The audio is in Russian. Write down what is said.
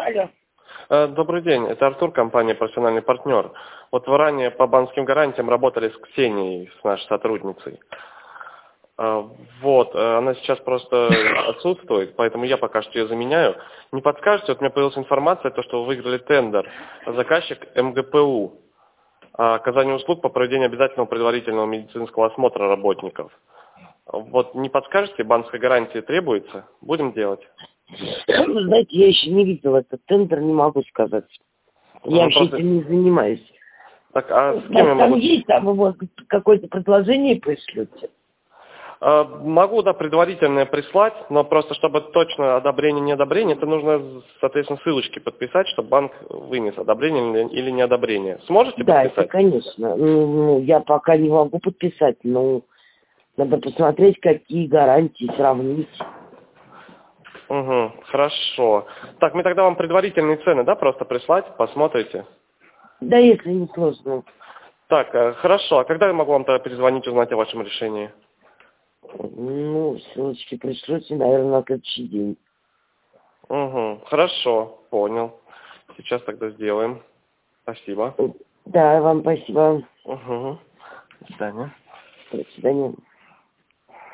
Алло. Добрый день, это Артур, компания «Профессиональный партнер». Вот вы ранее по банковским гарантиям работали с Ксенией, с нашей сотрудницей. Вот, она сейчас просто отсутствует, поэтому я пока что ее заменяю. Не подскажете, вот у меня появилась информация, то, что вы выиграли тендер. Заказчик МГПУ. Оказание услуг по проведению обязательного предварительного медицинского осмотра работников. Вот не подскажете, банковская гарантия требуется? Будем делать? Знаете, я еще не видела этот тендер, не могу сказать. Я вообще Просто... этим не занимаюсь. Так, а с кем я Там могу... есть, там вы вот какое-то предложение пришлете? Могу, да, предварительное прислать, но просто чтобы точно одобрение, неодобрение, это нужно, соответственно, ссылочки подписать, чтобы банк вынес одобрение или неодобрение. Сможете Да, подписать? это конечно. Ну, я пока не могу подписать, но надо посмотреть, какие гарантии, сравнить. Угу, хорошо. Так, мне тогда вам предварительные цены, да, просто прислать, посмотрите. Да, если не сложно. Так, хорошо. А когда я могу вам тогда перезвонить, узнать о вашем решении? Ну, ссылочки пришлете, наверное, на следующий день. Угу, хорошо, понял. Сейчас тогда сделаем. Спасибо. Да, вам спасибо. Угу. До свидания. До свидания.